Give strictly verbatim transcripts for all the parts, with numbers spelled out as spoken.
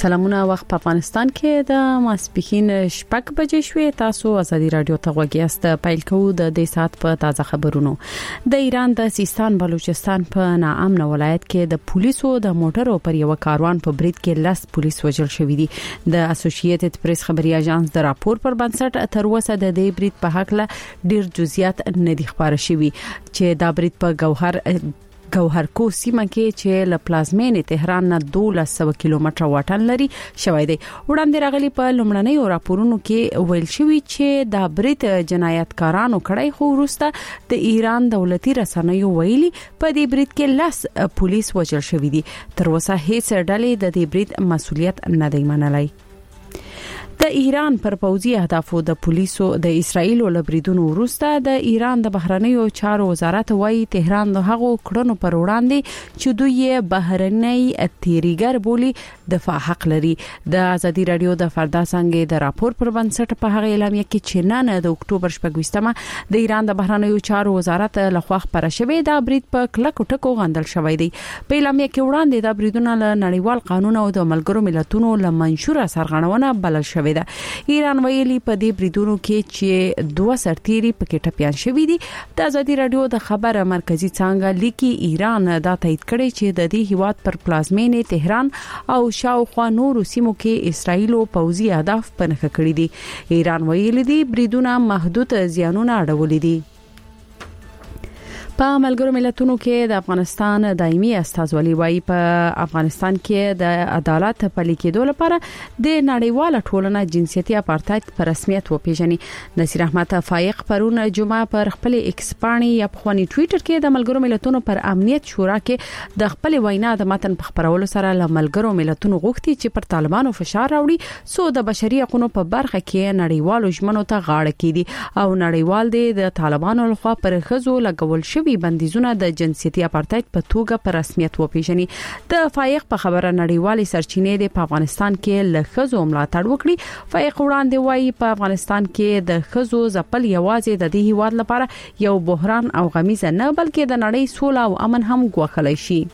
سلامونه وخت په افغانستان کې د ماسپښین شپږ بجې شوې. تاسو ازادي رادیو ته غوږیاست. پایل کوو د دې سات په تازه خبرونو. د ایران د سیستان بلوچستان په ناامن ولایت کې د پولیسو د موټرو پر یو کاروان په برید کې لاس پولیس وژل شوې دي. د اسوسییټډ پریس خبري اژانس د راپور پر بنسټ تر اوسه د دې برید په حق له ډیر جزئیات نه دي خبره شوي چې دا برید په گوهر گوهر کو سیمه کې چې ل پلازمینې تهران نه دوه سوه کیلومتره واټن لري شوی دی. وړاندې راغلي په لومړنۍ راپورونو کې ویل شوی چې دا برید جنایتکارانو کړی، خو وروسته د ایران دولتي رسنیو ویلي په دې برید کې لاس پولیس وژل شوی دي. تر اوسه هیڅ ډلې د دې برید مسؤلیت نه دی منلای. د ایران پر پوځي اهدافو د پولیسو د اسرایل ول بریدونو وروسته د ایران د بهرنیو چارو وزارت وايي تهران د هغو کړنو پر وړاندې چې دوی بهرنۍ تیریګر بولی دفاع حق لري. د ازادي رادیو د فردا څنګه د راپور پر بنسټ په هغه اعلامیه کې چې نن د اکتوبر شپږمه د ایران د بهرنیو چارو وزارت لخوا خبره شوې دا برید په کلکو ټکو غندل شوی دی. په اعلامیه کې وړاندې د بریدونو له نړیوال قانون او د ملګرو ملتونو له منشوره سرغړونه بلل شوې ده. ایران ویلي په دې بریدونو کې چې دوه سرتيري پکې ټپيان شوي دي. د ازادي رادیو د خبره مرکزی څنګه لیکي ایران دا تایید کړی چې د دې هیواد پر پلازمینې تهران او شاوخوا نورو سیمو کې اسرایل او پوځي اهداف پنځه کړی دي. ایران ویلي دي بریدونه محدود زیانونه اړولې دي. په ملګرو ملتونو کې د افغانستان دایمي استازولي وايي په افغانستان کې د عدالت پلي کېدو لپاره د نړیواله ټولنه جنسيتي اپارټاید په رسمیت وپیژني. نصیر احمد فایق پرون جمعه پر خپل ایکس باندې یا په خوني ټوئیټر کې د ملګرو ملتونو پر امنیت شورا کې د خپل وینا د متن په خبرولو سره له ملګرو ملتونو غوښتي چې پر طالبانو فشار راوړي سو د بشري حقوقو په برخه کې نړیوالو ژمنو ته غاړه کړي او نړیوال د طالبانو لخوا پر خزو لګول شوی بندیزونه د جنسيتي اپارټاید په توګه په رسمیت وپیژني. د فایق په خبره نړیوالې سرچینې د افغانستان کې له خزو ملاتړ وکړي. فایق وړاندې وایي په افغانستان کې د خزو ځپل یوازې د دې هیواد لپاره یو بحران او غمیزه نه بلکې د نړۍ سوله او امن هم ګواښلی شي.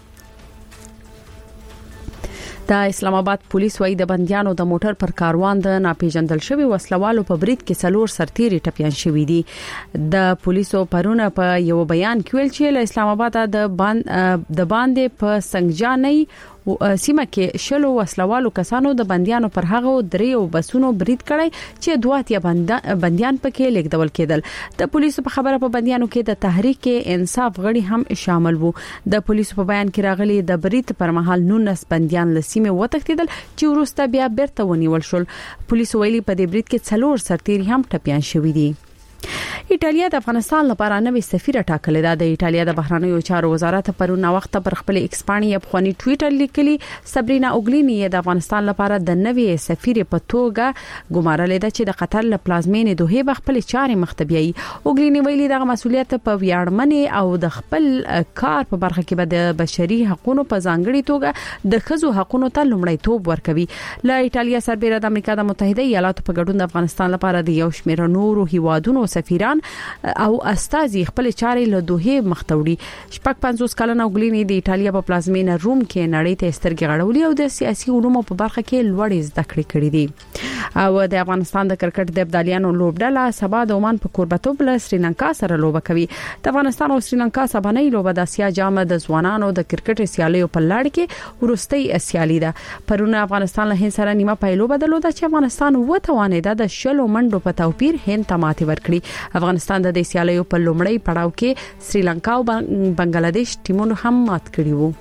د اسلام آباد پولیس وايي د بنديانو د موټر پر کاروان د ناپیژندل شوی وسلوالو په برید کې څلور سرتيري ټپيان شوي دي. د پولیسو پرونه په یو بیان کې ویل چې له اسلام آباد د باند د باندې په سنگجاني سیمه کې شلو وسلوالو کسانو د بنديانو پر هغه دریو بسونو برید کړی چې دوه اتیا بنديان پکې لیکدول کېدل. د پولیسو په خبره په بنديانو کې د تحریک انصاف غړي هم شامل وو. د پولیسو په بیان کې راغلي د برید پر مهال نونس بنديان له سیمه وتښتیدل چې وروسته بیا بیرته ونیول شول. پولیسو ویلي په دې برید کې څلور سرتيري هم ټپيان شوي دي. ایټالیا د افغانستان لپاره نوې سفیر ټاکلې ده. د ایټالیا د بهرنیو چارو وزارت پرون وخت پر خپل ایکس باندې په خوني ټوئیټر لیکلي سابرینا اوګلینی د افغانستان لپاره د نوې سفیر په توګه ګمارلې ده چې د قطر له پلازمینې دوه به خپل چارې مختبيي. اوګلینی ویلي د مسؤلیت په ویاړمنې او د خپل کار په برخه کې به د بشري حقوقو په ځانګړي توګه د خزو حقوقو ته لومړیتوب ورکوي. له ایټالیا سربېره د امریکا د متحده ایالاتو په ګډون د افغانستان لپاره د یو شمېر نورو هیوادونو سفیران او استازي خپل چارې له دوه مختوړي. شپږ پنځوس کلنه اوګلینی د ایټالیا په پلازمینه روم کې نړۍ ته سترګې غړولې او د سیاسي علومو په برخه کې لوړې زده کړې کړې دي. او د افغانستان د کرکټ د ابدالیانو لوبډله سبا د عمان په کوربتوب له سریلانکا سره لوبه کوي. د افغانستان او سریلانکا سبانۍ لوبه د اسیا جام د ځوانانو د کرکټ سیالیو په لړ کې ورستۍ سیالي ده. پرونه افغانستان له هند سره نیمه پایلو بدلو ده چې افغانستان و توانید د شلو منډو په توپیر هند ته ماتې ورکړي. افغانستان د دې سیالیو په لومړی پړاو کې سریلانکا او بنگلاديش ټیمونو هم مات کړي وو.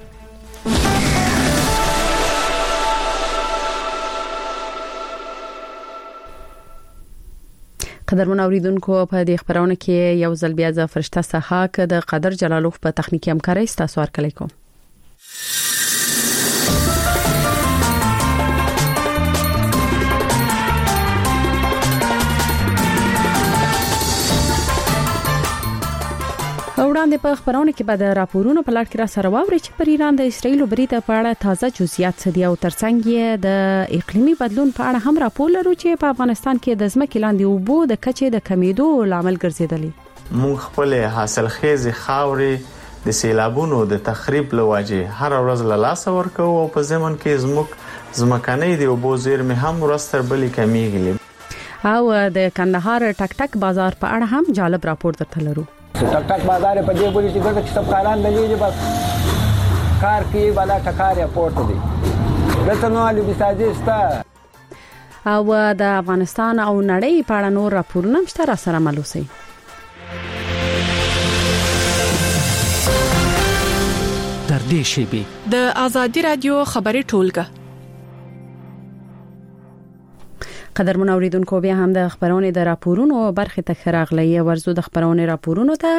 قدرمن اوریدونکو په دې خبرونه کې یو ځل بیا ز فرشته سحاک د قدر جلالوف په تخنیکی همکارۍ ستاسو ورکړی کوم. وړاندې په خبرونه کې بعد راپورونو په لړ کې را سره واوري چې پر ایران د اسرایل برید په اړه تازه جزئیات څه دي او ترڅنګ یې د اقلیمي بدلون په اړه هم راپور لرو چې په افغانستان کې د ځمکې لاندې اوبو د کچې د کمیدو لامل ګرځیدلی. موږ خپل حاصلخیز خاورې د سیلابونو د تخریب لوجه هر ورځ له لاس ورکو او په ځمن کې زموږ ځمکنۍ د اوبو زیرمې هم ورځ تر بلې کمیږي. او د کندهار ټک ټک بازار په اړه هم جالب راپور درته لرو. ټک ټک بازار په دې بولی چې ګټه سب کاران لګي بس کار کوي بالا ټکار پورته دي دلته نو علي بساجستا. او د افغانستان او نړۍ په اړه نور راپورونه مشته را سره ملوسي. در دې شیبه د ازادي رادیو خبري ټولګه قدرمن اوریدونکو بیا هم د خبرونې د راپورونو برخه ته خراغلی ورزو د خبرونې راپورونو ته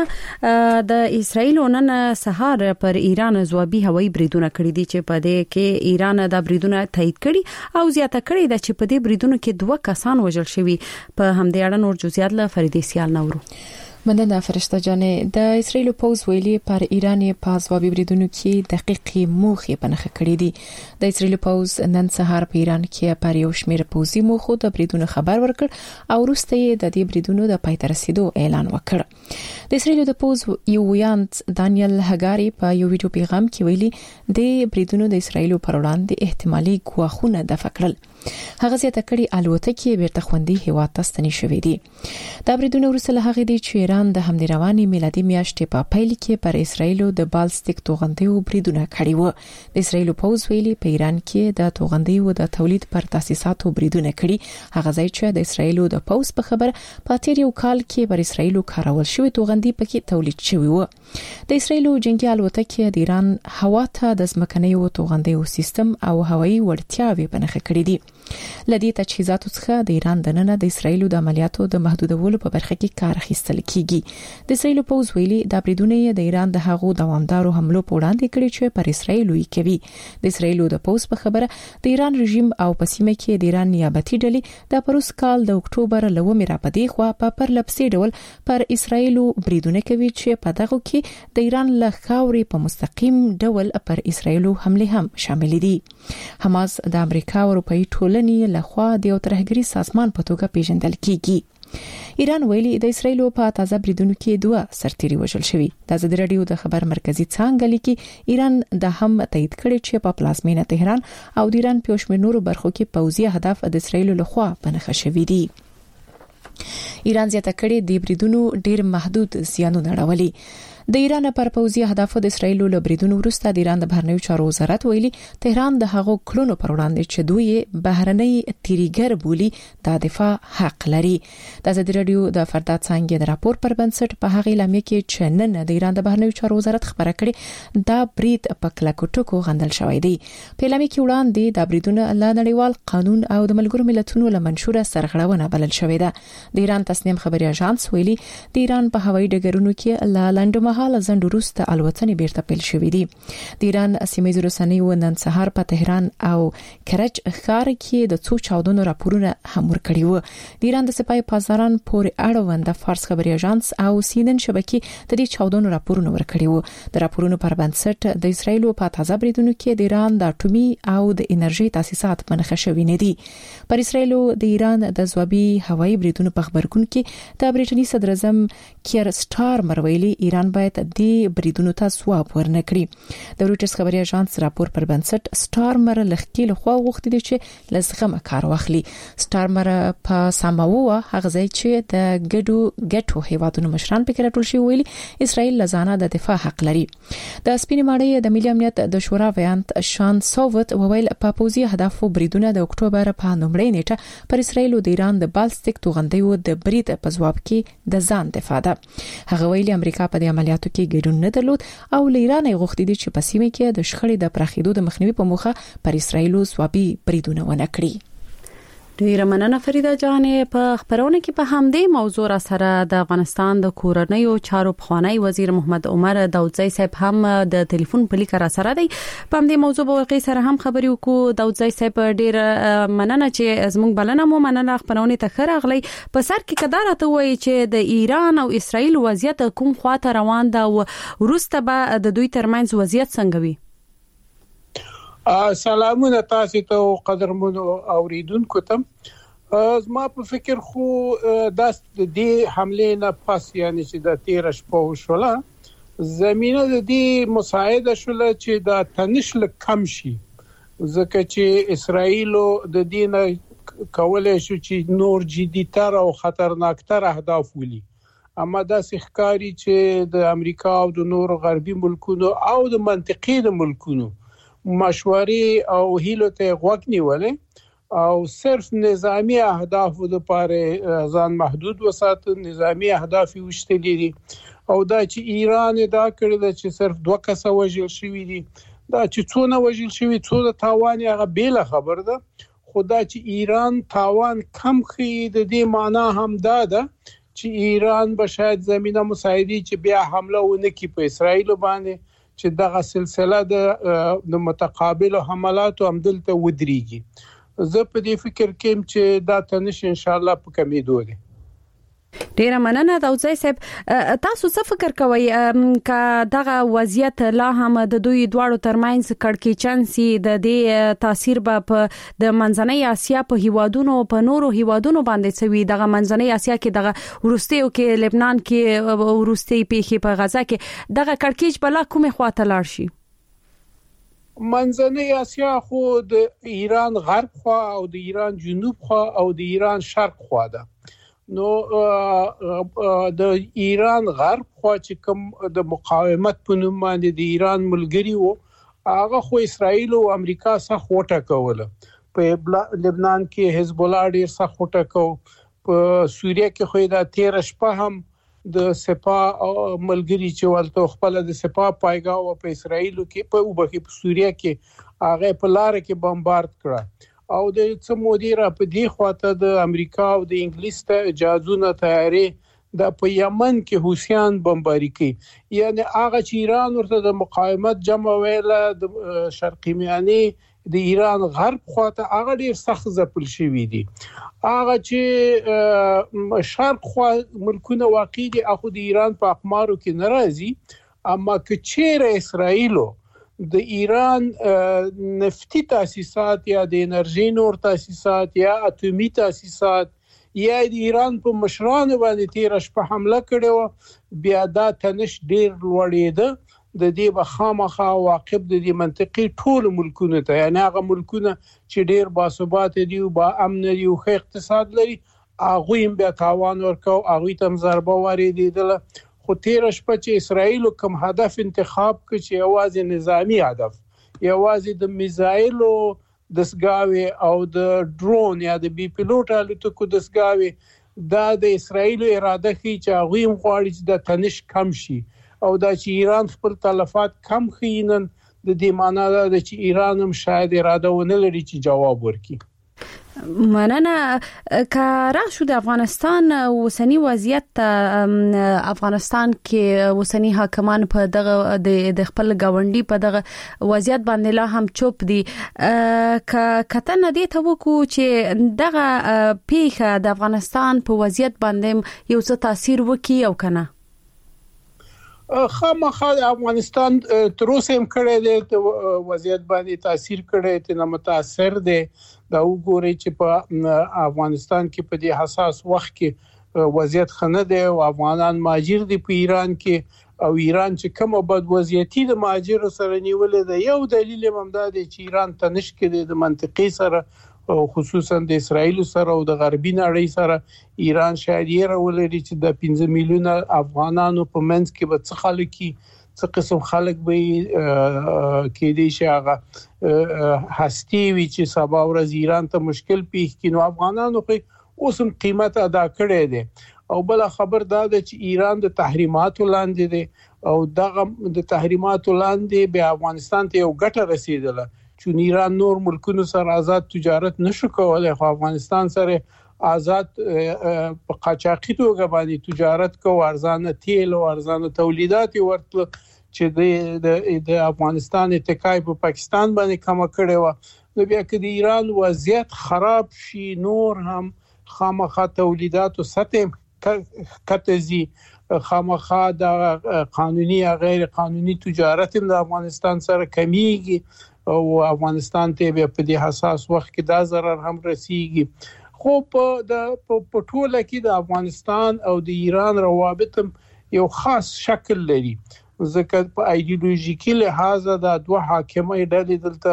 د اسرایل نن سهار پر ایران ځوابي هوایي بریدونه کړی دي چې په دې کې ایران د بریدونه تایید کړي او زیاته کړي د چې په دې بریدونو کې دوه کسان وژل شوي. په همدې اړه نور جزئیات له فریدې سیال نورو. مننه فرشته جانې. د اسرایل پوز ویلي پر ایران په ځوابي بریدونو کې دقیقې موخې پنهخه کړې دي. د اسرایل پوز نن سهار په ایران کې پر یو شمېر پوزي موخو د بریدونو خبر ورکړ او وروسته یې د دې بریدونو د پای ته رسیدو اعلان وکړ. د اسرایل د پوز یو ویاند دانیل هګاری په یو ویډیو پیغام کې ویلي د بریدونو د اسرایل پر وړاندې احتمالي ګواښونه دفع کړل. هغه زیاته کړي الوتکې بیرته خوندي هیواد ته ستنې شوې دي. دا بریدونه وروسته له هغه دي چې ایران د همدې رواني میلادي میاشتې په پیل کې پر اسرایل د بالستیک توغندیو بریدونه کړي وو. د اسرایل پوز ویلي په ایران کې د توغندیو د تولید پر تاسیساتو بریدونه کړي. هغه ځای چې د اسرایل د پوز په خبر په تیر یو کال کې پر اسرایل کارول شوی توغندي پکې تولید شوی وو. د اسرایل جنگي الوتکې د ایران هوا ته د ځمکنیو توغندیو سیستم او هوایي وړتیاوې پنهخه کړې دي. لدې تجهیزاتو څخه د ایران دننه د اسرایل د عملیاتو د محدودولو په برخه کې کار اخیستل کیږي. د اسرایل پوز ویلي د بریدونه د ایران د هغو دوامدارو حملو په وړاندې کړي چې پر اسرایل یې کوي. د اسرایل د پوز په خبره د ایران رژیم او په سیمه کې د ایران نیابتي ډلې د پروس کال د اکتوبر لومې را پدې خو په پرلپسې ډول پر اسرایل بریدونه کوي چې په دغه کې د ایران له خاورې په مستقیم ډول پر اسرایل حمله هم شامل دي. حماس د امریکا او اروپאי ټولنې لخوا د یو ترهګری سازمان په توګه پیژندل کیږي. ایران ویلي د اسرایل په تازه بریدونو کې دوه سرتیري وژل شوي. د ازادي رادیو د خبر مرکزی څنګه لیکي ایران د هم تایید کړي چې په پلازمینه تهران او د ایران په شمېر نورو برخو کې پوځي اهداف د اسرایل لخوا پنهخه شوي دي. ایران زیاته کړي د بریدونو ډیر محدود زیانونه اړولي. د ایران پر پوځي اهدافو د اسرایل له بریدونو وروسته د ایران د بهرنیو چارو وزارت ویلي تهران د هغو کلونو پر وړاندې چې دوی بهرنۍ تیریګر بولی د دفاع حق لري. د ازادي رادیو د فردات څنګه د راپور پر بنسټ په هغه لامل کې چې نن د ایران د بهرنیو چارو وزارت خبره کړې دا برید په کلکوټکو غندل شوی دی. په لامل کې وړاندې د بریدونو له نړیوال قانون او د ملګرو ملتونو له منشوره سرغړونه بلل شوې ده. د ایران تسنیم خبري اژانس ویلي د ایران په هوایي ډګرونو کې لا لنډمه حال زند وروسته الوتنې بیرته پیل شوې دي. د ایران سیمه رسنیو نن سهار په تهران او کرج ښار کې د څو چاودنو راپورونه هم ورکړي وو. د ایران د سپای پاسداران پورې اړوند فارس خبري اژانس او سینن شبکې د دې چاودنو راپورونه ورکړي وو. د راپورونو پر بنسټ د اسرایل په تازه بریدونو کې د ایران د اټومي او د انرژي تاسیسات منخه شوي نه دي. پر اسرایل د ایران د ځوابي هوایي بریدونو په خبرګون کې د بریټنی صدر اعظم کیر سټارمر ویلي ایران باید د بریدونو ته ځواب ورنکړي. د رویټرز خبري اژانس راپور پر بنسټ سټارمر لخت له خوا غوښتي دي چې لزغمه کار واخلي. سټارمر په ساماوا هغه ځای چې د ګډو ګټو هیوادونو مشران پکې راټول شي ویلي اسرایل لزانه د دفاع حق لري. د سپینې ماړی د ملي امنیت د شورا ویاند شان سووت وویل په پوزي هدفو بریدونه د اکتوبر په لومړۍ نیټه پر اسرایل او د ایران د بالستیک توغندیو د برید په ځواب کې د ځان دفاع ده. هغه ویلي امریکا په دې عملیاتو کې ګډون نه درلود او ایران یې غوښتي دي چې په سیمه کې د شخړې د پراخېدو د مخنیوي په موخه پر اسرایل ځوابي بریدونه ونکړي. ډیره مننه فریده جانې. په خبرونه کې په همدې موضوع را سره د افغانستان د کورنیو چارو پخوانی وزیر محمد عمر داودزی صاحب هم د ټلیفون په لیک را سره دی. په همدې موضوع به واقعي سره هم خبرې وکړو. داودزی صاحب ډیره مننه چې زموږ بلنه مو مننه خبرونه ته خراغلی. په سر کې کدارته وایي چې د ایران او اسرایل وضعیت کوم خواته روان ده او وروسته به د دوی ترمنځ وضعیت څنګه وي؟ سلامونه تاسو ته قدرمنو اوریدونکو ته. زما په فکر خو د دې حمله نه پس یعنی چې د تیر شپه وشوله زمينه د دې مساعده شوله چې د تنش ل کم شي ځکه چې اسرائیل د دین کولای شو چې نور جديتر او خطرناکتر اهداف ولي، اما دا ښکاری چې د امریکا او د نور غربي ملکونو او د منطقې د ملکونو مشورې او هیلو ته غوږ نیولې او صرف نظامی اهداف د پاره ځان محدود وساتل، نظامی اهداف وشتلې دي او دا چې ایران دا کړی چې صرف دوه کسه وژل شوی دي، دا چې څونه وژل شوی څونه تاوان هغه بیل خبر ده، خدا چې ایران تاوان کم خي د دې معنا هم دا ده چې ایران به شاید زمينه مساعدي چې بیا حمله ونکړي په اسرائیل باندې چې دغه سلسله د متقابل حملات هم دلته ودرېږي. زه په دې فکر کوم چې دا تنش ان شاء الله په کمیدو دي. ډیره مننه داوودزی صاحب. تاسو څه فکر کوئ ک دغه وضعیت لا هم د دوی دواړو ترمنځ کړکېچن سي د دې تاثیر به په د منځنۍ اسیا په هیوادونو په نورو هیوادونو باندې سوي؟ دغه منځنۍ اسیا کې دغه ورستیو کې لبنان کې ورستي پیخي په غزا کې دغه کړکېچ بلا کومه خواته لاړ شي؟ منځنۍ اسیا خو د ایران غرب خوا او د ایران جنوب خوا او د ایران شرق خوا ده. نو د ایران غرب خوا چې کوم د مقاومت په نوم باندې د ایران ملګری وو هغه خو اسرائیل او امریکا سره وټه کوله، په لبنان کې حزب الله ډیر سره وټه کو، په سوریه کې خو دا تیر شپه هم د سپا ملګری چې ولته خپل د سپا پایګاه او په اسرائیل کې په وبخي په سوریه کې هغه په لار کې بمبارد کړه او د څه مدیره په دې خواته د امریکا او د انګلیس ته جازونه تیاری د په یمن کې حوثیان بمباری کوي. یعنی هغه چې ایران ورته د مقاومت جمع ویله د شرقي میاني د ایران غرب خواته هغه ډیر سخت ځپل شوی دي. هغه چې شرق خوا ملکونه واقع دي هغه د ایران په اقمارو کې ناراضي، اما که چیرې اسرائیل د ایران نفتی تاسیسات یا د انرژي نور تاسیسات یا اټومي تاسیسات یا د ایران په مشران باندې تیر شپه حمله کړې و، بیا دا تنش ډیر لوړېده، د دې به خامخا واقب د دې منطقي ټول ملکونو ته، یعنی هغه ملکونه چې ډیر باثبات دي او با امن دي او ښه اقتصاد لري هغه هم بیا تاوان ورکاو، هغه تم ضربه واردېدله. خو تیر شپه چې اسرائیل کوم هدف انتخاب کړ چې یوازې نظامی هدف، یوازې د میزایلو دسګاوي او د ډرون یا د بي پيلوټ الوتکو دسګاوي، دا د اسرائیل اراده کوي چې هغه هم غواړي چې د تنش کم شي او دا چې ایران خپل تلفات کم خینن، د دې معنی دا چې ایران هم شاید اراده ونه لري چې جواب ورکړي. مننه. کارا شو د افغانستان وسنی وضعیت افغانستان کې وسنی حاکمان په دغه د خپل گاونډي په دغه وضعیت باندې لا هم چوپ دي. ک کتنه دي ته وکړو چې دغه پیخه د افغانستان په وضعیت باندې یو څه تاثیر وکي او کنه؟ خامخا افغانستان تر اوسه هم کړی دی وضعیت باندې تاثیر کړی دی، نه متاثر دی. دا وګورئ چې په افغانستان کې په دې حساس وخت کې وضعیت خنه دی او افغانان ماجر دي په ایران کې او ایران چې کومه بد وضعیتي د ماجر سره نیولې ده. یو دلیل هم دا دی چې ایران تنش کې د منطقي سره او خصوصا د اسرائیل سره او د غربي نړۍ سره ایران شاید یې راولري چې د پنځه میلیونه افغانانو په منځ کې به څه خلک کی څه قسم خلک به کې دي چې هغه هستی وی چې سبا ورځ ایران ته مشکل پیښ کړي. نو افغانانو خو اوسم قیمت ادا کړی دی او بل خبر دا ده چې ایران د تحریماتو لاندې دی او دغه د تحریماتو لاندې به افغانستان ته یو ګټه رسیدله چې ایران نور ملکونو سره آزاد تجارت نشو کولای، خو افغانستان سره آزاد په قاچاقي توګه باندې تجارت کوو، ارزانه تیل او ارزانه تولیدات ورته چې د د افغانستان اتکای په پاکستان باندې کم کړي و. نو بیا که د ایران وضعیت خراب شي نور هم خامخا تولیدات او سطح کتزي، خامخا د قانوني یا غیر قانوني تجارت د افغانستان سره کمیږي او افغانستان ته په دې حساس وخت کې دا ضرر هم رسیږي. خو په د په ټوله کې د افغانستان او د ایران روابط یو خاص شکل لري، ځکه په ایدئولوژیکي لحاظ د دوه حاکمه ډلې دلته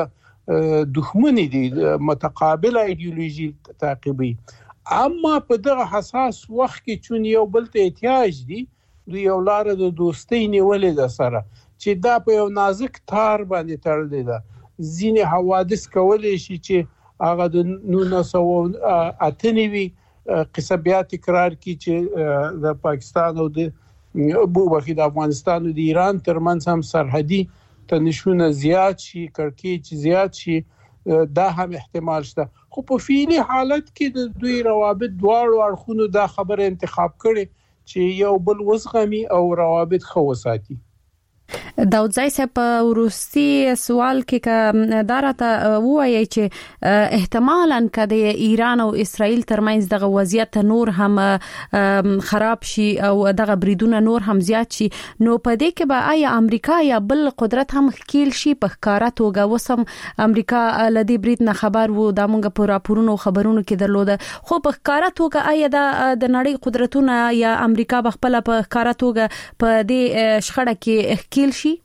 دښمنی دي متقابل ایدئولوژي تعقیبي. اما په دغه حساس وخت کې چې یو بل ته احتیاج دي دوی یو لار د دوستۍ نیولې ده سره چې دا په یو نازک تار باندې تړلې ده. ځینې حوادث کولای شي چې هغه د نولس سوه اته نوي قصه بیا تکرار کی چې د پاکستان او د بوبخي د افغانستان او د ایران ترمنځ هم سرحدي تنشونه زیات شي، کړکېچ زیات شي، دا هم احتمال شته. خو په فعلی حالت کې د دوی روابط دواړو اړخونو دا خبره انتخاب کړي چې یو بل وزغمي او روابط خو وساتي. داود زای صاحب په ورستي سوال کې دا راته وایي چې احتمالاً که د ایران او اسرائیل ترمنځ دغه وضعیت نور هم خراب شي او دغه بریدونه نور هم زیات شي، نو په دې کې به آیا امریکا یا بل قدرت هم ښکیل شي په ښکاره توګه؟ وسم امریکا لدی برید نه خبر وو، دا مونږ په راپورونو خبرونو کې درلوده، خو په ښکاره توګه آیا د نړۍ قدرتونه یا امریکا بخپله په ښکاره توګه په دې شخړه کې ښکیل شي؟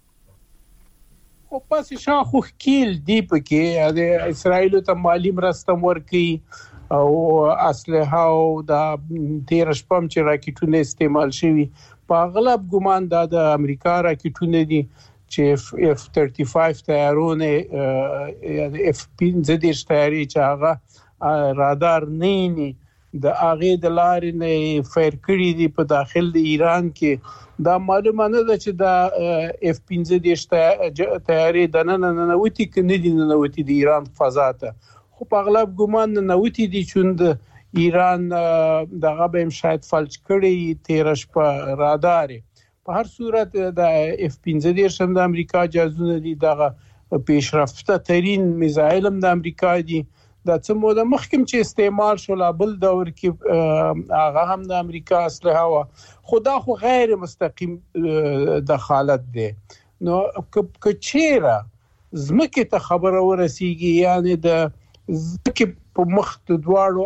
خو پس شاخو خکیل دی پکې د اسرائیل ته مالی مرسته ورکړي او اسلحه او د تیر شپم چې راکټونه استعمال شوي په اغلب ګومان دا د امریکا راکټونه دي چې اف ثلاثه و پنځه تیارونه یا اف پنځه دېرش تیاري چې هغه رادار نه ني د هغه د لارې نه فیر کړی دي په داخل د ایران کې. دا معلومه نه ده چې دا اف پنځه دېرش تیاري د نن نه نوتی کنه دي نه نوتی د ایران فضا ته، خو په اغلب ګومان نه نوتی دي چې د ایران دغه به شاید فلج کړي تیر شپه رادار. په هر صورت د اف پنځه دېرش د امریکا جازونه دي، دغه پیشرفته ترين میزایل هم د امریکا دي. دا څه موده مخکې چې استعمال شو لا بل دور کې هغه هم د امریکا اسلحه وا، خدا خو غیر مستقیم دخالت دی. نو که چیرې زمکه ته خبره ورسیږي یعنی د زمکه په مخ د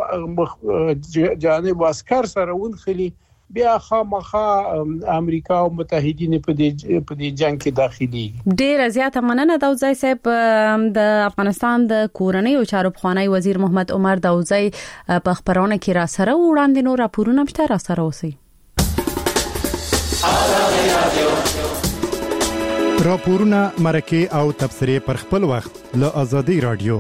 دواړو جانب عسكر سره ونخلي، بیا خامخا امریکا او متحدین په دې په دې جنگ کې داخلي. ډیر زیاته مننه داوزای صاحب. د افغانستان د کورنۍ او چارو پخوانی وزیر محمد عمر داوزای په خبرونه کې را سره وړاندې نو راپورونه مشته را سره اوسي. راپورونه مرکه او تبصره پر خپل وخت له ازادي رادیو.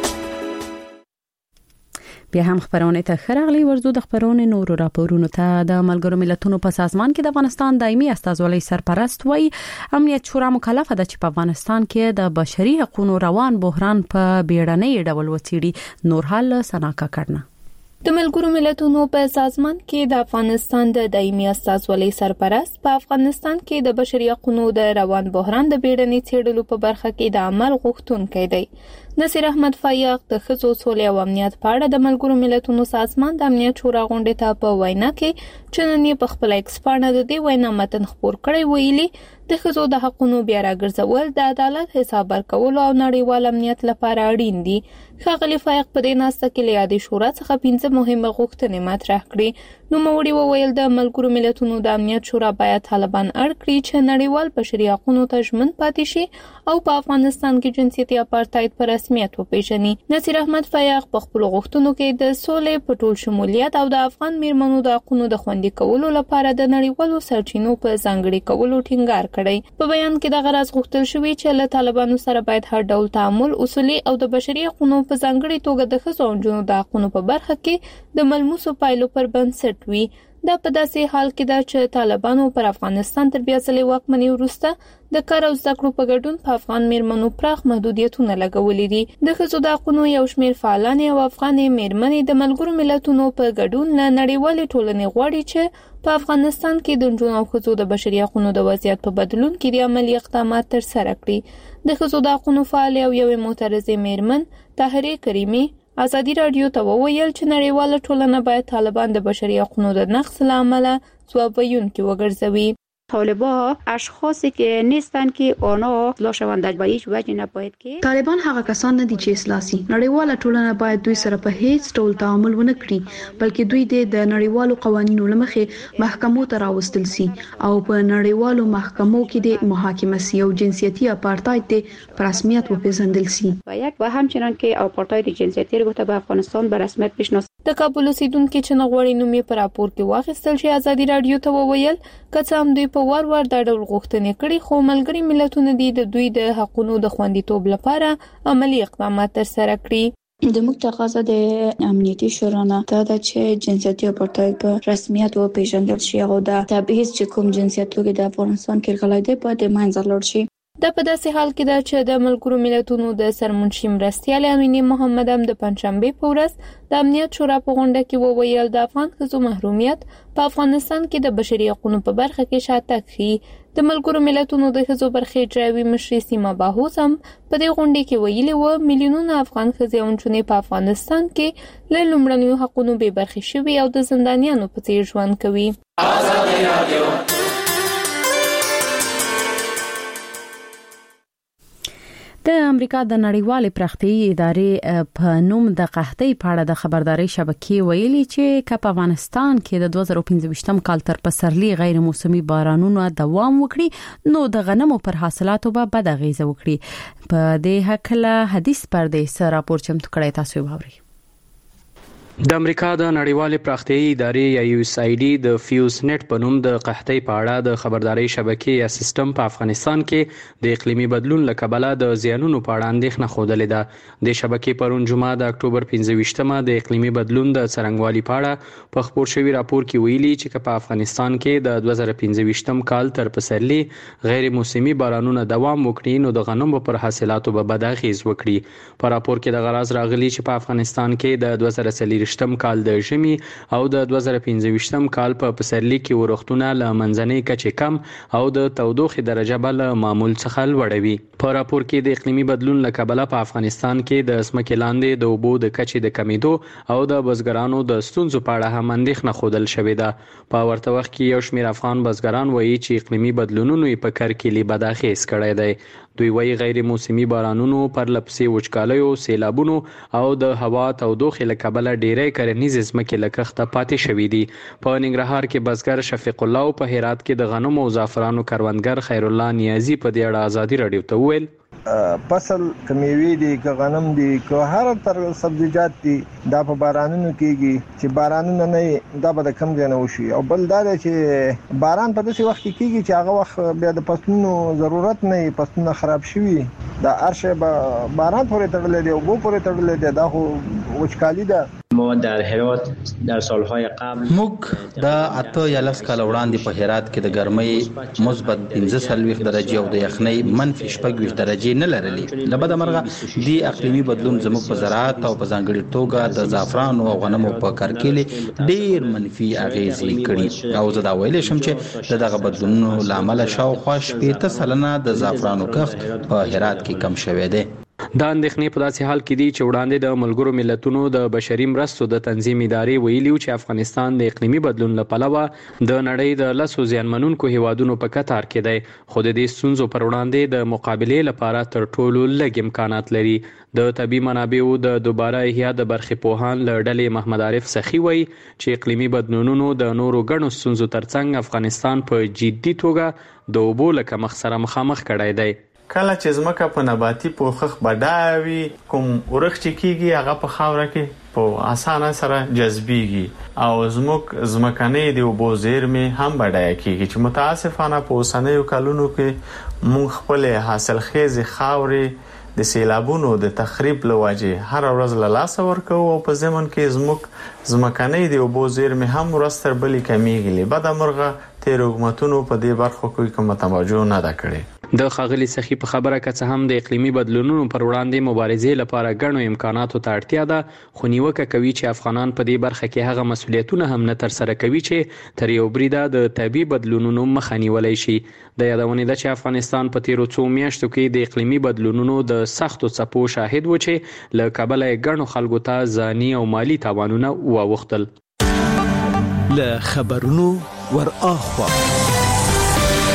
بیا هم خبرونه ته خرغلی ورزو د خبرونه نورو راپورونو ته. د ملګرو ملتونو په سازمان کې د افغانستان دایمي استازولۍ سرپرست وایي امنیت شورا مکلفه ده چې په افغانستان کې د بشري حقوقو روان بحران په بیړنۍ ډول وڅېړي. نور حال سناکا کړنه. د ملګرو ملتونو په سازمان کې د افغانستان د دایمي استازولۍ سرپرست په افغانستان کې د بشري حقوقو د روان بحران د بیړنۍ څېړلو په برخه کې د عمل غوښتونکی دی. نصیر احمد فایق د ښځو سولې او امنیت په اړه د ملګرو ملتونو سازمان د امنیت شورا غونډې ته په وینا کې چې نن یې په خپل ایکس پاڼه د دې وینا متن خپور کړی ویلي د ښځو د حقوقو بیا راګرځول د عدالت حساب ورکول او نړیوال امنیت لپاره اړین دي. ښاغلي فایق په دې ناسته کې له یادې شورا څخه پنځه مهمه غوښتنې مطرح کړې. نوموړي وویل د ملګرو ملتونو د امنیت شورا باید طالبان اړ کړي چې نړیوال بشري حقوقو ته ژمن پاتې شي او په افغانستان کې جنسیتي اپارټاید پر رسمیت وپیژني. نصیر احمد فایق په خپل غوښتنو کې د سولې په ټول شمولیت او د افغان میرمنو د حقوقو د خوندي کولو لپاره د نړیوالو سرچینو په ځانګړي کولو ټینګار کړی. په بیان کې د غرض غوښتل شوی چې له طالبانو سره باید هر ډول تعامل اصولي او د بشري حقوقو په ځانګړي توګه د ښځو او نجونو د حقوقو په برخه کې د ملموسو پایلو پر بنسټ وي. دا په داسې حال کې ده چې طالبانو پر افغانستان تر بیا ځلې واکمنۍ وروسته د کار او زده کړو په ګډون په افغان میرمنو پراخ محدودیتونه لګولي دي. د ښځو د حقوقو یو شمېر فعالان او افغان میرمنې د ملګرو ملتونو په ګډون له نړیوالې ټولنې غواړي چې په افغانستان کې د نجونو او ښځو د بشري حقوقو د وضعیت په بدلون کې د عملي اقدامات ترسره کړي. د ښځو د حقوقو فعال او یوې معترضې میرمن طاهره کریمي ازادي رادیو ته وویل چې نړیواله ټولنه باید طالبان د بشري حقوقو د نقض له امله ځواب ویونکي وګرځوي. طالبان اشخاصی که نیستن که آنها اصلاح شوند به هیچ وجه نباید که طالبان هغه کسان نه دي چې اصلاح شي. نړیواله ټولنه باید دوی سره په هیڅ ډول تعامل ونه کړي، بلکې دوی د نړیوالو قوانینو لمخې محکمو ته راوستل شي او په نړیوالو محکمو کې د محاکمه سي او جنسیتي اپارتاید د په رسمیت وپیژندل شي. و یک و همچنان که اپارتاید جنسیتی رو به افغانستان به رسمیت بشناسه. د کابل اوسیدونکو چې نغوړی نومې پر راپور کې واخیستل شي ازادي رادیو ته وویل کڅ هم دوی په وار وار د ډول غوښتنې کړي، خو ملګری ملتونه دي د دوی د حقوقو د خوندیتوب لپاره عملی اقدامات ترسره کړي. د موږ تقاضا د امنیتي شورا نه دا ده چې جنسیتي اپارتاید په رسمیت وپیژندل شي او د تبعیض چې کوم جنسیت لري د افغانستان کې غلای دی باید منځ لاړ شي. دا په داسې حال کې ده چې د ملګرو ملتونو د سرمنشي مرستیال امینه محمد هم د پنځشنبه په ورځ د امنیت شورا په غونډه کې وویل د افغان ښځو محرومیت په افغانستان کې د بشري حقوقو په برخه کې شاته کړي. د ملګرو ملتونو د ښځو برخې جراوي مشري سیمه باهوس هم په دې غونډه کې ویلي و میلیونونه افغان ښځې او نجونې په افغانستان کې له لومړنیو حقوقو به برخې شوي او د زندانیانو په څیر ژوند کوي. آزادي رادیو د امریکا د نړیوالې پراختیایي ادارې په نوم د قحطۍ په اړه د خبرداري شبکې ویلي چې کپ افغانستان کې د دوه زره پنځه کال تر پسرلي غیر موسمي بارانونو دوام وکړي نو د غنمو پر حاصلاتو به بد اغیزه وکړي. په دې حق له حدیث پردې سره راپور چمتو کړی، تاسو واورئ. د امریکا د نړیوالې پراختیایي ادارې یا یو اس آی ډي د فیوز نت په نوم د قحطۍ په اړه د خبرداري شبکې یا سیستم په افغانستان کې د اقلیمي بدلون له کبله د زیانونو په اړه اندېښنه ښودلې ده. د شبکې پرون جمعه د اکتوبر پنځه د اقلیمي بدلون د څرنګوالي په اړه په خپور شوي راپور کې ویلي چې په افغانستان کې د دوه زره پنځه کال تر پسرلي غیر موسمي بارانونه دوام وکړي نو د غنمو پر حاصلاتو به بد اغیز وکړي. په راپور کې د غراز راغلي چې په افغانستان کې د دوه زره شتم کال د ژمي او د دوه زره پنځه کال په پسرلي کې ورښتونه له منځنۍ کچې کم او د تودوخې درجه به له معمول څخه لوړه وي. په راپور کې د اقلیمي بدلون له کبله په افغانستان کې د ځمکې لاندې د اوبو د کچې د کمیدو او د بزګرانو د ستونزو په اړه هم اندېښنه ښودل شوې ده. په ورته وخت کې یو شمېر افغان بزګران وایي چې اقلیمي بدلونونو یې په کرکیلي بد اغیز کړی دی. دوی وایي غیر موسمي بارانونو پرلپسې وچکالیو، سیلابونو او د هوا تودوخې له کبله ډېری کرنیزې ځمکې له کښته پاتې شوي دي. په ننګرهار کې بزګر شفیق الله او په هرات کې د غنمو او زعفرانو کروندګر خیر الله نیازي په دې اړه ازادي رادیو ته وویل فصل کمیوي دي که غنم دي که هر تر سبزیجات دي دا په بارانونو کېږي چې بارانونه نه دا به د کم ځای نه وشي. او بل دا دی چې باران په داسې وخت کې کېږي چې هغه وخت بیا د فصلونو ضرورت نه وي، فصلونه خراب شوي دا هر شی به باران پورې تړلی دی، اوبو پورې تړلی دی، دا خو وچکالي ده. ما در هرات در سالهای قبل موږ د اته یا لس کال وړاندې په هرات کې د ګرمۍ مثبت پنځه څلوېښت درجې او د یخنۍ منفي شپږویشت درجې نه لرلې. له بده مرغه د اقلیمي بدلون زموږ په زراعت او په ځانګړي توګه د زعفرانو او غنمو په کرکیلې ډېر منفي اغیزې کړي او زه دا ویلی شم چې د دغه بدلونونو له امله شاوخوا شپېته سلنه د زعفرانو کښت په هرات کې کم شوی دی. دا اندېښنې په داسې حال کې دي چې وړاندې د ملګرو ملتونو د بشري مرستو د تنظیم ادارې ویلي چې افغانستان د اقلیمي بدلون له پلوه د نړۍ د لسو زیانمنونکو هیوادونو په کتار کې دی، خو د دې ستونزو پر وړاندې د مقابلې لپاره تر ټولو لږ امکانات لري. د طبي منابعو د دوباره احیا د برخې پوهان له ډلې محمد عارف سخي وایي چې اقلیمي بدلونونو د نورو ګڼو ستونزو ترڅنګ افغانستان په جدي توګه د اوبو له کمښت سره مخامخ کړی دی. کله چې ځمکه په نباتي پوښښ بډایه وي، کوم ورښت چې کېږي هغه په خاوره کې په اسانه سره جذبېږي او زموږ ځمکنۍ د اوبو زیرمې هم بډایه کېږي چې متاسفانه په اوسنیو کلونو کې موږ خپلې حاصلخیزې خاورې د سیلابونو د تخریب له وجې هر ورځ له لاسه ورکوو او په ضمن کې زموږ ځمکنۍ د اوبو زیرمې هم ورځ تر بلې کمیږي. بدمرغه تېرو حکومتونو په دې برخو کې کومه توجه نه ده کړې. د ښاغلي سخي په خبره که څه هم د اقلیمي بدلونونو پر وړاندې مبارزې لپاره ګڼو امکاناتو ته اړتیا ده، خو نیوکه کوي چې افغانان په دې برخه کې هغه مسؤلیتونه هم نه ترسره کوي چې تر یو بریده د طبي بدلونونو مخه نیولی شي. د یادونې ده چې افغانستان په تیرو څو میاشتو کې د اقلیمي بدلونونو د سختو څپو شاهد و چې له کبله یې ګڼو خلکو ته ځاني او مالي تاوانونه واوښتل. له خبرونو ور اخوا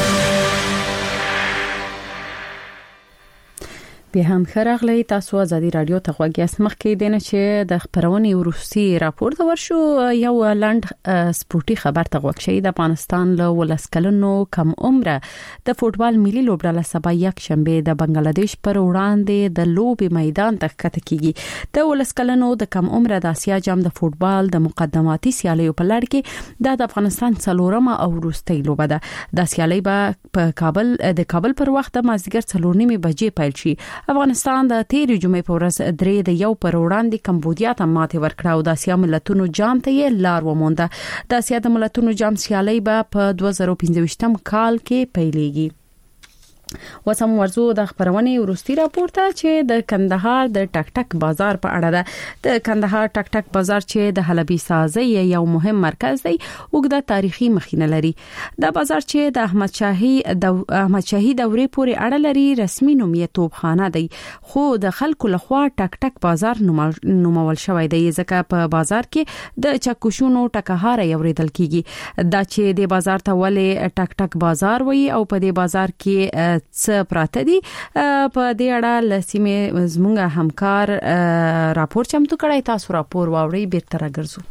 به هم خراغلی تاسو ازادي رادیو ته غوږی مخکې دینه چې د خبرونې ورسي راپور ته ورشو یو لند سپورتي خبر ته غوښ شي د افغانستان له ولسکلنو کم عمره د فوتبال ملي لوبډله سبا یک شنبه د بنگلاديش پر وړاندې د لوبي میدان ته ښکته کیږي د ولسکلنو د کم عمره د اسیا جام د فوتبال د مقدماتي سیالیو په لړ کې د افغانستان څلورمه او وروستۍ لوبه ده د سیالي په کابل د کابل پر وخت د مازیګر څلور نیمه بجې پیل شي. افغانستان د تیرې جمعې په ورځ درې د یو پر وړاندې کمبودیا ته ماته ورکړه او د اسیا ملتونو جام ته یې لار ومونده. د اسیا د ملتونو جام سیالي به په دوه زره پنځه کال کې پیلېږي. وسم ورزو د خبرونې ورستي راپورته چې د کندهار د ټک ټک بازار په اړه ده. د کندهار ټک ټک بازار چې د حلبي سازي یو مهم مرکز دی وګړه تاریخي مخینه لري. د بازار چې د احمد شاهي د احمد شاهي دورې پورې اړه لري رسمي نوم یې توپخانه دی خو د خلکو لخوا ټک ټک بازار نومول شوی دی ځکه په بازار کې د چکوشونو ټکهار یوریدل کیږي. دا چې د بازار ته ولې ټک ټک بازار وایي او په دې بازار کې څه پراته دي په دې اړه لسیمه زموږه همکار راپور چمتو کړی. تاسو راپور واوري بیرته راګرځو.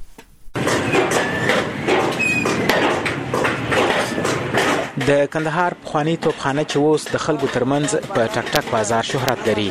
د کندهار پخوانی توپخانه چې اوس د خلکو ترمنځ په ټک ټک بازار شهرت لري.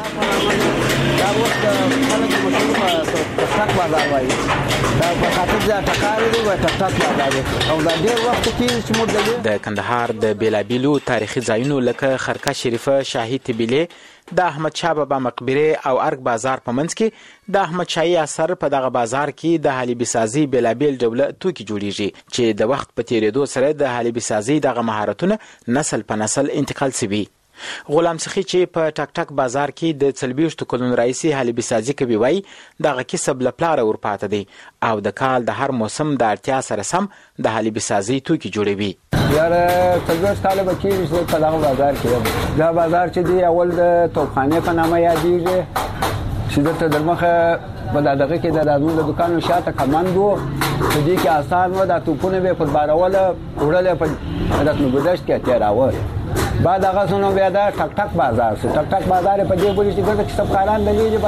دا وخت خلک مشهور په ټک ټک بازار وایي. دا په خاطر د ټکارو دی په ټک ټک بازار او دا ډیر وخت کې چې موږ د کندهار د بیلابیلو تاریخي ځایونو لکه خرقه شریفه، شاهي طبيله، د احمد شاه بابا مقبره او ارګ بازار په منځ کې د احمد شاهي اثر په دغه بازار کې د حلیبي سازي بیلابیل ډول توکي جوړیږي چې د وخت په تیریدو سره د حلیبي سازي دغه مهارتونه نسل په نسل انتقال شوي. غلام سخی چې په ټک ټک بازار کې د څلويشت کلن رئیسي حلیبي سازي کوي وای دغه کسب لپاره ورپاته دی او د کال د هر موسم د اړتیا سره سم د حلیبي سازي توکي جوړوي. یاره څلويشت کال به کېږي په دغه بازار کې دا بازار چې دی اول د توپخانه په نامه یادېږي چې دلته د مخه په دغه کې د رازونو د دکانو شاته کماندو په دې کې آسان و د توپونه به په باروله وړل په راتلو ګذشت کې تیراوه. بعد هغه څنګه بیا دا ټک ټک بازار سو ټک ټک بازار په دې بولی چې ګټه کسب کاران دلې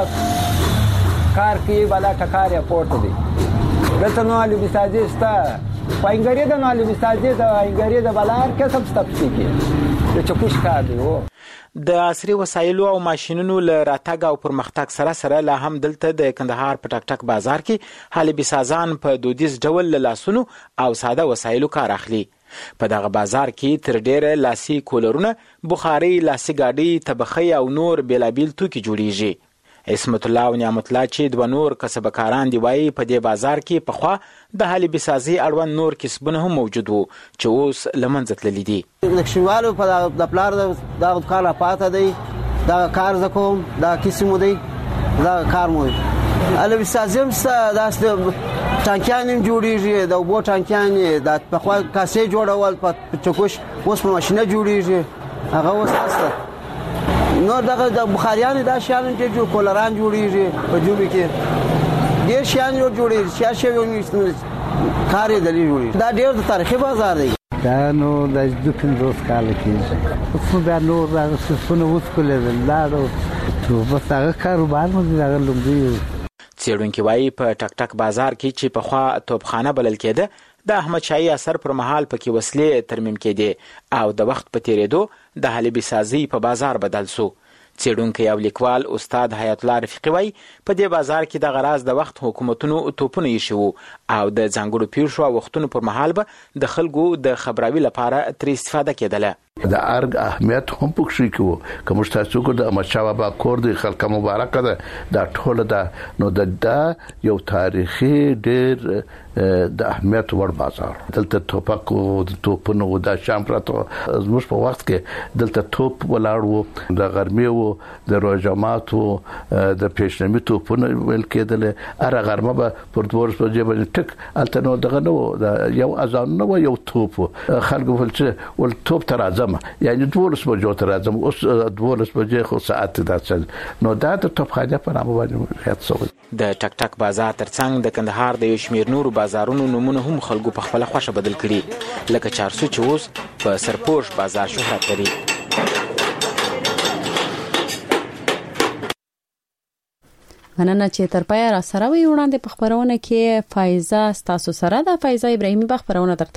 بس کار کې بالا ټکار پورت دی دلته نو علي بساجي ستا پاینګری د نو علي بساجي د پاینګری د بلار کسب ستپسي کې د چکوش کار دی. د عصري وسایلو او ماشينونو له راتګ او پرمختګ سره سره لا هم دلته د کندهار په ټک ټک بازار کې حلیبي سازان په دودیز ډول له لاسونو او ساده وسایلو کار اخلي. په دغه بازار کې تر ډیره لاسي کولرونه، بخاري، لاسي ګاډي، طبخي او نور بیلابیل توکي جوړیږي. اسمت الله او نعمت الله چې د نور کسبکاران دی وایي په دې بازار کې پخوا د حلیبي سازي اړوند نور کسبونه هم موجود وو چې اوس لمنځه تللي دي. د کښوالو په د پلار د کار پاته دی دا کار زکوم دا کیسمو دی دا کار مو حلیبي سازي هم داس ټانکیان جوړیږي د وبو ټانکیان د پخوا کاسې جوړول په چکوش اوس په ماشينه جوړیږي هغه اوس است نو دغه د بخاریان د شان چې جو کولران جوړیږي په جوړی کې ډیر شان جوړیږي چې شی کار یې دلی جوړیږي دا ډیر د تاریخي بازار دی. دا نو د دوه پنځوس کال کېږي اوس دا نور راغلی څونه اوس کولې لاړو ته بس هغه کاروبار مو دا لومړی. څېړونکي وایي په ټک ټک بازار کې چې پخوا توپخانه بلل کېده د احمد شاهي اثر پر مهال پکې وسلې ترمیم کېدې او د وخت په تیریدو د حلیبي سازي په بازار بدل سو. څېړونکی او لیکوال استاد حیات الله رفیقي وایي په دې بازار کې د غراز د وخت حکومتونو توپونه ایښي وو او د ځانګړو پیښو او وختونو پر مهال به د خلکو د خبراوي لپاره ترې استفاده کېدله. د ارګ اهمیت هم پکښې کوو کوم تاسو کو د احمد شاه بابا کور د خلک مبارک ده دا ټول ده نو د یو تاریخي ډیر د اهمیت ور بازار دلته توپک او توپونه او د شام پراتو زموږ په وخت کې دلته توپ ولاړ وو د غرمې وو د روجمات وو د پېشنمي توپونه ول کېدل اره غرمه به پر دورس په جيب ټک الته نو دغه نو یو اذان نو یو توپ خلک ول چې ول توپ تر یعنی دولس بجو تر راځم اوس دولس بجې خو ساعت داسل نو دا د توپخانه په نامه باندې هیڅ څه د ټک ټک بازار ترڅنګ د کندهار د یو شمیر نورو بازارونو نمونه هم خلکو په خپل خوښه بدل کړي لکه چارسو چې اوس په سرپوش بازار شهرت لري. مننه چې تر پای را سره وي وړاندې په خبرونه کې فایزه ستاسو سره ده. فایزه ابراهیمي په خبرونه